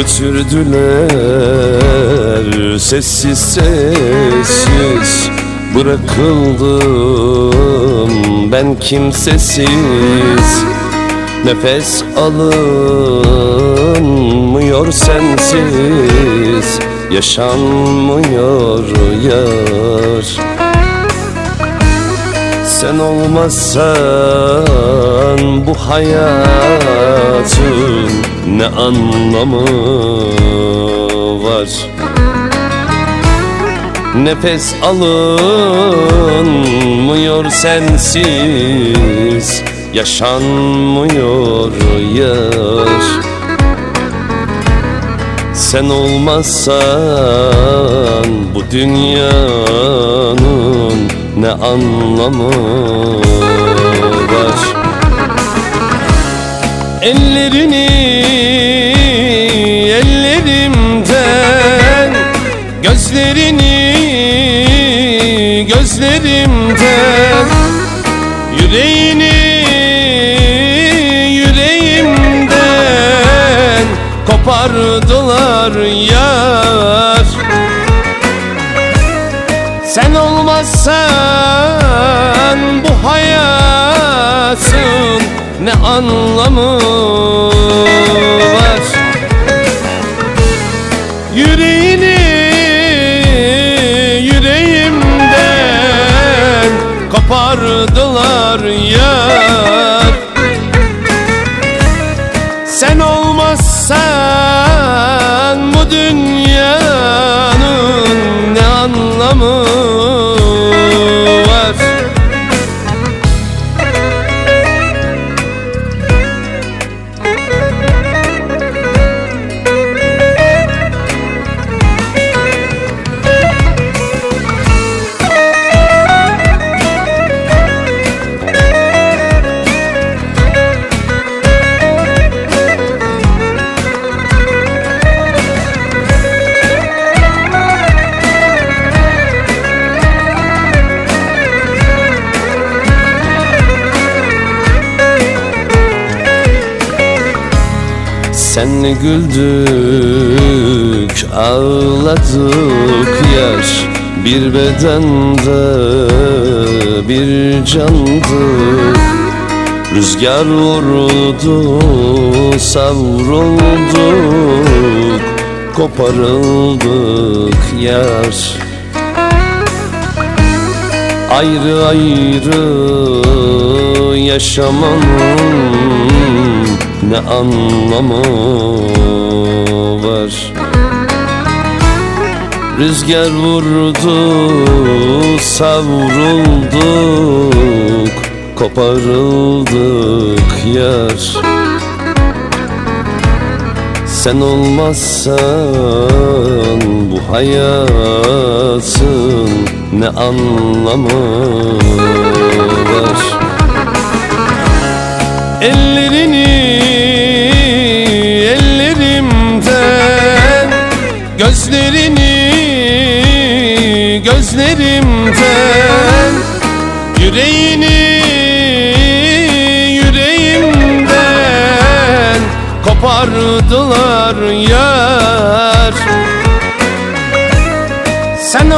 götürdüler sessiz sessiz. Bırakıldım ben kimsesiz. Nefes alınmıyor sensiz. Yaşanmıyor yar. Sen olmazsan bu hayatın ne anlamı var? Nefes alınmıyor sensiz. Yaşanmıyor yar. Sen olmazsan bu dünyanın ne anlamı var? Ellerini ellerimden, gözlerini gözlerimden, yüreğini yüreğimden kopardılar yar. Sen olmazsan bu hayatın ne anlamı var? Yüreğini yüreğimden kopardılar yar. Sen olmazsan bu dünyanın ne anlamı var? Senle güldük, ağladık yar. Bir bedende bir candık. Rüzgar vurdu, savrulduk, koparıldık yar. Ayrı ayrı yaşamanın ne anlamı var? Rüzgar vurdu, savrulduk, koparıldık yar. Sen olmazsan bu hayatın ne anlamı var? Ellerini ellerimden, gözlerini gözlerimden, yüreğini yüreğimden kopardılar yar. Sen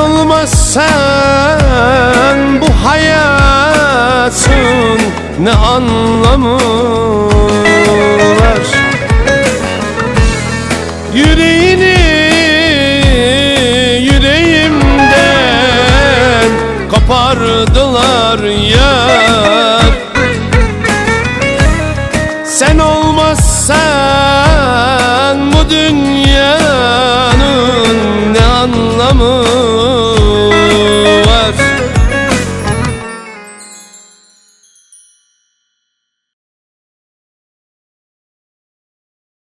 olmazsan bu hayatın ne anlamı